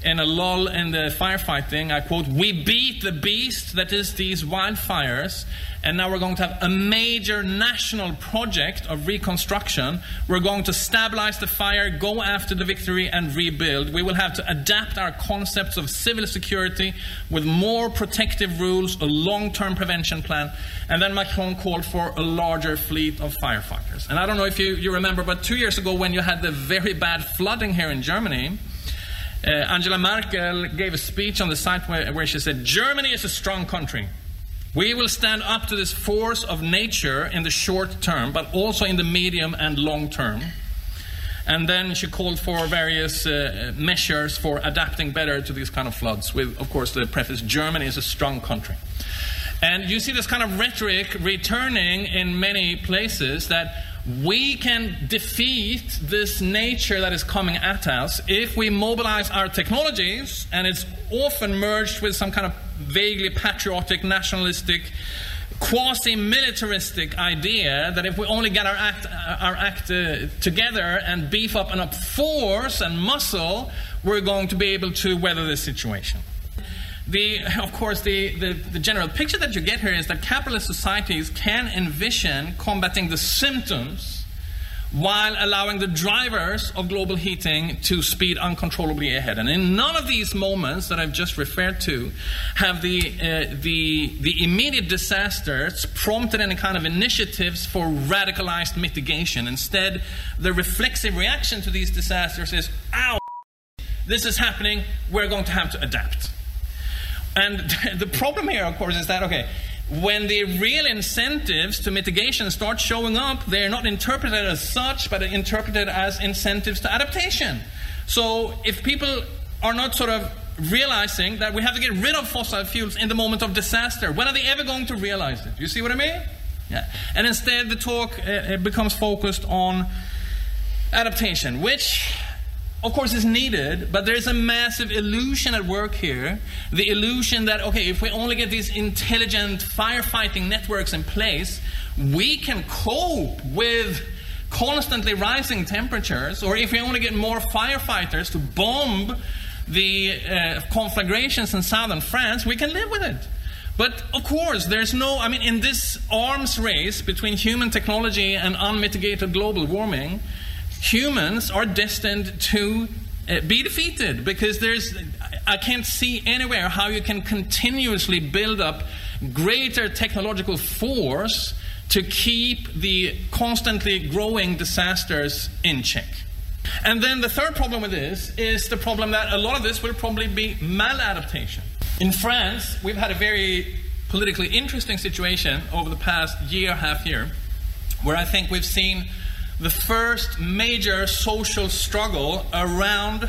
I: in a lull in the firefighting, I quote, "We beat the beast that is these wildfires, and now we're going to have a major national project of reconstruction. We're going to stabilize the fire, go after the victory, and rebuild. We will have to adapt our concepts of civil security with more protective rules, a long-term prevention plan." And then Macron called for a larger fleet of firefighters. And I don't know if you remember, but 2 years ago when you had the very bad flooding here in Germany, Angela Merkel gave a speech on the site where she said, "Germany is a strong country. We will stand up to this force of nature in the short term, but also in the medium and long term." And then she called for various measures for adapting better to these kind of floods, with, of course, the preface, "Germany is a strong country." And you see this kind of rhetoric returning in many places, that we can defeat this nature that is coming at us if we mobilize our technologies, and it's often merged with some kind of vaguely patriotic, nationalistic, quasi-militaristic idea that if we only get our act together and beef up enough force and muscle, we're going to be able to weather this situation. Of course, the general picture that you get here is that capitalist societies can envision combating the symptoms while allowing the drivers of global heating to speed uncontrollably ahead. And in none of these moments that I've just referred to have the immediate disasters prompted any kind of initiatives for radicalized mitigation. Instead, the reflexive reaction to these disasters is, "Ow, this is happening, we're going to have to adapt." And the problem here, of course, is that, okay, when the real incentives to mitigation start showing up, they're not interpreted as such, but interpreted as incentives to adaptation. So if people are not sort of realizing that we have to get rid of fossil fuels in the moment of disaster, when are they ever going to realize it? You see what I mean? Yeah. And instead the talk becomes focused on adaptation, which of course is needed, but there's a massive illusion at work here. The illusion that, okay, if we only get these intelligent firefighting networks in place, we can cope with constantly rising temperatures, or if we only get more firefighters to bomb the conflagrations in southern France, we can live with it. But of course, in this arms race between human technology and unmitigated global warming, humans are destined to be defeated, because I can't see anywhere how you can continuously build up greater technological force to keep the constantly growing disasters in check. And then the third problem with this is the problem that a lot of this will probably be maladaptation. In France, we've had a very politically interesting situation over the past half year, where I think we've seen the first major social struggle around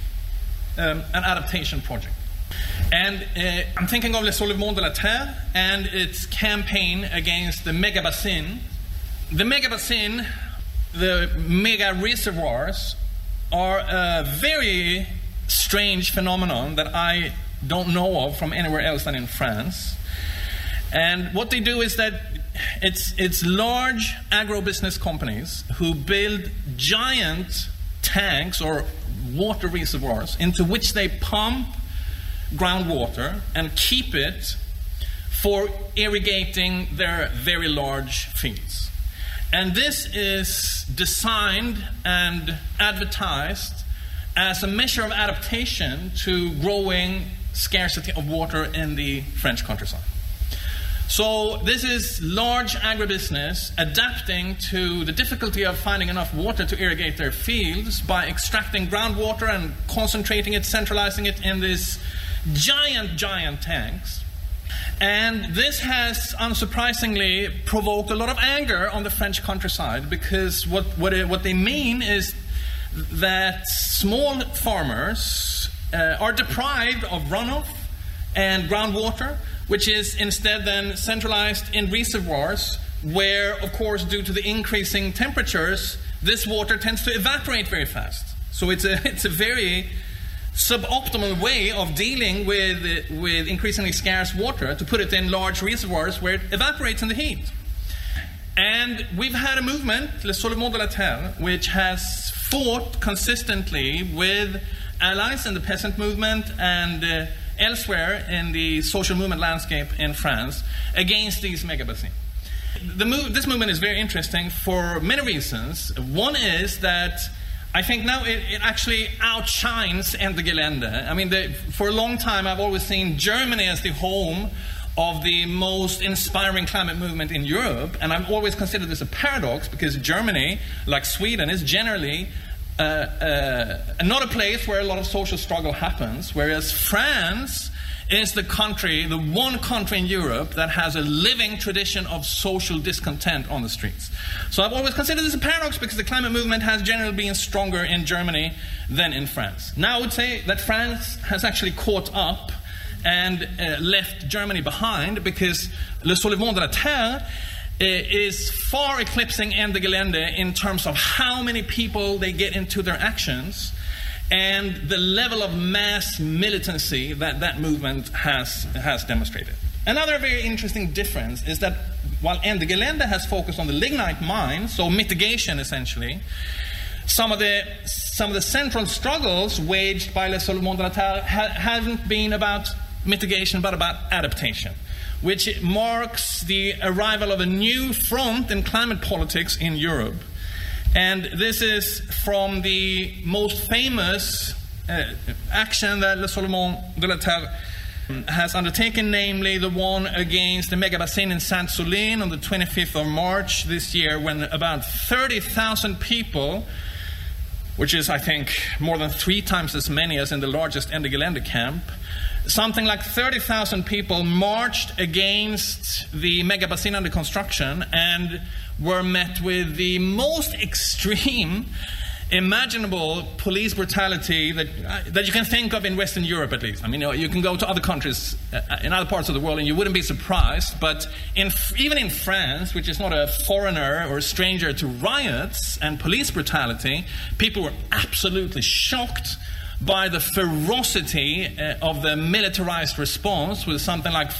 I: an adaptation project. And I'm thinking of Les Soulèvements de la Terre and its campaign against the mega bassins. The mega bassins, the mega reservoirs, are a very strange phenomenon that I don't know of from anywhere else than in France. And what they do is that it's large agribusiness companies who build giant tanks or water reservoirs into which they pump groundwater and keep it for irrigating their very large fields. And this is designed and advertised as a measure of adaptation to growing scarcity of water in the French countryside. So this is large agribusiness adapting to the difficulty of finding enough water to irrigate their fields by extracting groundwater and concentrating it, centralizing it in these giant tanks. And this has, unsurprisingly, provoked a lot of anger on the French countryside, because what they mean is that small farmers are deprived of runoff and groundwater, which is instead then centralized in reservoirs where, of course, due to the increasing temperatures, this water tends to evaporate very fast. So it's a very suboptimal way of dealing with increasingly scarce water, to put it in large reservoirs where it evaporates in the heat. And we've had a movement, Le Soulèvement de la Terre, which has fought consistently with allies in the peasant movement and elsewhere in the social movement landscape in France against these megabassins. This movement is very interesting for many reasons. One is that I think now it actually outshines Ende Gelände. I mean, for a long time I've always seen Germany as the home of the most inspiring climate movement in Europe, and I've always considered this a paradox because Germany, like Sweden, is generally not a place where a lot of social struggle happens, whereas France is the one country in Europe that has a living tradition of social discontent on the streets. So I've always considered this a paradox because the climate movement has generally been stronger in Germany than in France. Now I would say that France has actually caught up and left Germany behind because Le Soulèvement de la Terre is far eclipsing Ende Gelände in terms of how many people they get into their actions and the level of mass militancy that movement has demonstrated. Another very interesting difference is that while Ende Gelände has focused on the lignite mine, so mitigation essentially, some of the central struggles waged by Le Soulèvement de la Terre haven't been about mitigation but about adaptation, which marks the arrival of a new front in climate politics in Europe. And this is from the most famous action that Le Soulèvement de la Terre has undertaken, namely the one against the megabassin in Sainte-Soline on the 25th of March this year, when about 30,000 people, which is, I think, more than 3 times as many as in the largest Ende Gelände camp, something like 30,000 people marched against the megabassin under construction and were met with the most extreme imaginable police brutality that you can think of in Western Europe, at least. I mean, you can go to other countries in other parts of the world and you wouldn't be surprised, but even in France, which is not a foreigner or a stranger to riots and police brutality, people were absolutely shocked by the ferocity of the militarized response, with something like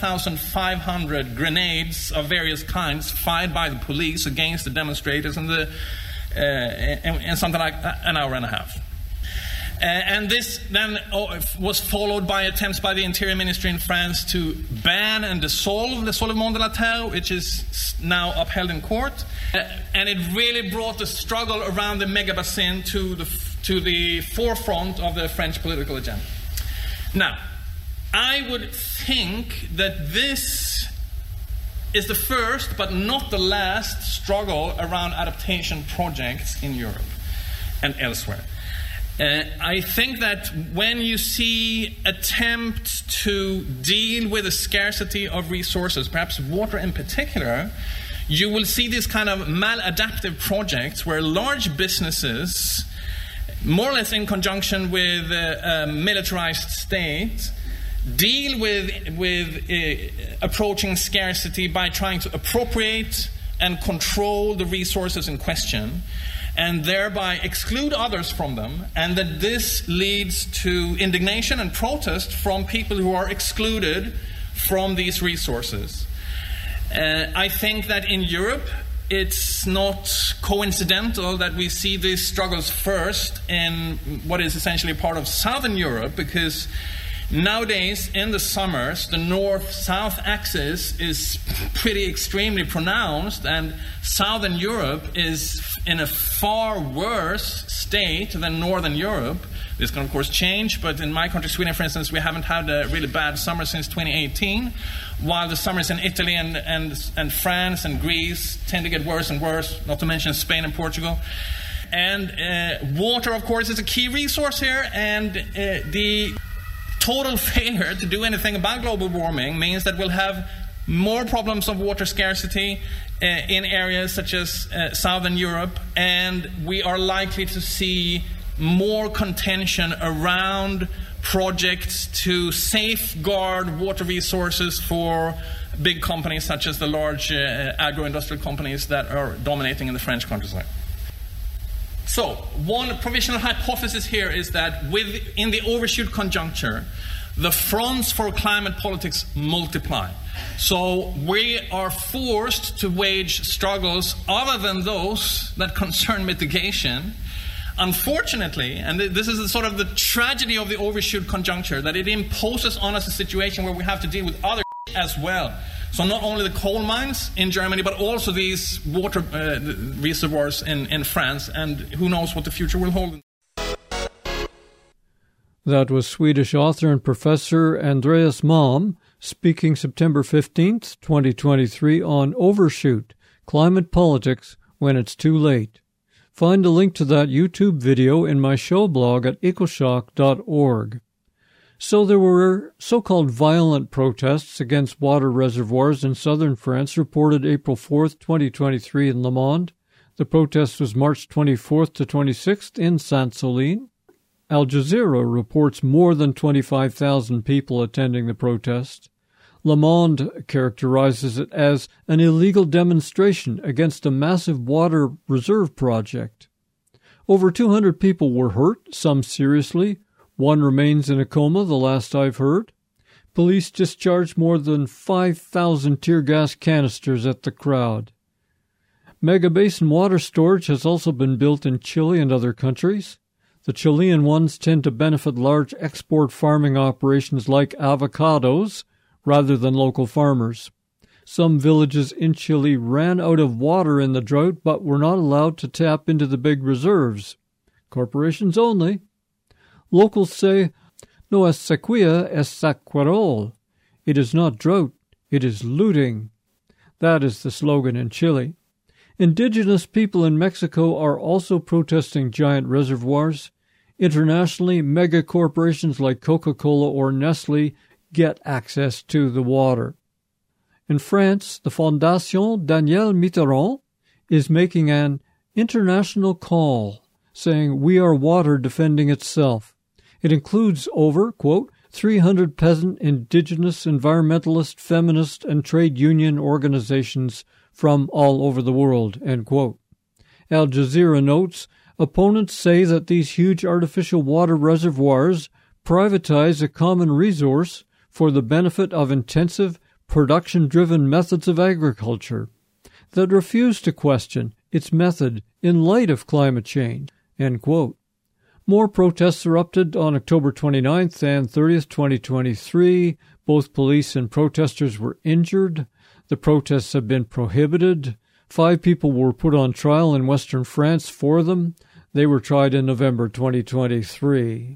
I: 5,500 grenades of various kinds fired by the police against the demonstrators in something like an hour and a half. And this then was followed by attempts by the Interior Ministry in France to ban and dissolve the Soulèvement de la Terre, which is now upheld in court. And it really brought the struggle around the megabassin to the forefront of the French political agenda. Now, I would think that this is the first but not the last struggle around adaptation projects in Europe and elsewhere. I think that when you see attempts to deal with the scarcity of resources, perhaps water in particular, you will see these kind of maladaptive projects where large businesses, more or less in conjunction with a militarized state, deal with approaching scarcity by trying to appropriate and control the resources in question, and thereby exclude others from them, and that this leads to indignation and protest from people who are excluded from these resources. I think that in Europe, it's not coincidental that we see these struggles first in what is essentially part of Southern Europe, because nowadays, in the summers, the north-south axis is pretty extremely pronounced, and Southern Europe is in a far worse state than Northern Europe. This can, of course, change, but in my country, Sweden, for instance, we haven't had a really bad summer since 2018, while the summers in Italy and France and Greece tend to get worse and worse, not to mention Spain and Portugal. And water, of course, is a key resource here, and the total failure to do anything about global warming means that we'll have more problems of water scarcity in areas such as Southern Europe, and we are likely to see more contention around projects to safeguard water resources for big companies such as the large agro-industrial companies that are dominating in the French countryside. So, one provisional hypothesis here is that in the overshoot conjuncture, the fronts for climate politics multiply. So we are forced to wage struggles other than those that concern mitigation. Unfortunately, and this is sort of the tragedy of the overshoot conjuncture, that it imposes on us a situation where we have to deal with other as well. So not only the coal mines in Germany, but also these water reservoirs in France, and who knows what the future will hold.
B: That was Swedish author and professor Andreas Malm speaking September 15th, 2023 on Overshoot, Climate Politics When It's Too Late. Find a link to that YouTube video in my show blog at ecoshock.org. So there were so-called violent protests against water reservoirs in southern France reported April 4th, 2023 in Le Monde. The protest was March 24th to 26th in Sainte-Soline. Al Jazeera reports more than 25,000 people attending the protest. Le Monde characterizes it as an illegal demonstration against a massive water reserve project. Over 200 people were hurt, some seriously. One remains in a coma, the last I've heard. Police discharged more than 5,000 tear gas canisters at the crowd. Mega basin water storage has also been built in Chile and other countries. The Chilean ones tend to benefit large export farming operations like avocados, rather than local farmers. Some villages in Chile ran out of water in the drought but were not allowed to tap into the big reserves. Corporations only. Locals say, "No es sequía, es saquarol." It is not drought, it is looting. That is the slogan in Chile. Indigenous people in Mexico are also protesting giant reservoirs. Internationally, mega corporations like Coca-Cola or Nestle get access to the water. In France, the Fondation Daniel Mitterrand is making an international call, saying we are water defending itself. It includes over, quote, 300 peasant, indigenous, environmentalist, feminist, and trade union organizations from all over the world, end quote. Al Jazeera notes, opponents say that these huge artificial water reservoirs privatize a common resource for the benefit of intensive, production-driven methods of agriculture that refuse to question its method in light of climate change, end quote. More protests erupted on October 29th and 30th, 2023. Both police and protesters were injured. The protests have been prohibited. 5 people were put on trial in western France for them. They were tried in November 2023.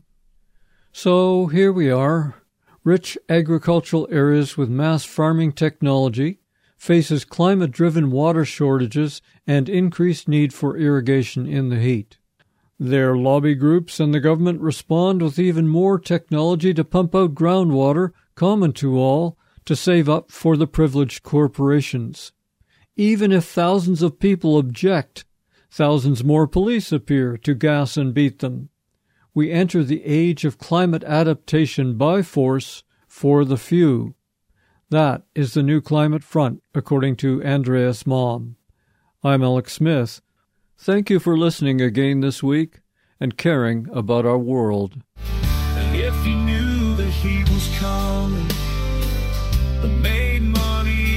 B: So here we are. Rich agricultural areas with mass farming technology faces climate-driven water shortages and increased need for irrigation in the heat. Their lobby groups and the government respond with even more technology to pump out groundwater, common to all, to save up for the privileged corporations. Even if thousands of people object, thousands more police appear to gas and beat them. We enter the age of climate adaptation by force for the few. That is the new climate front, according to Andreas Malm. I'm Alex Smith. Thank you for listening again this week and caring about our world.
J: If you knew the heat was coming, the made money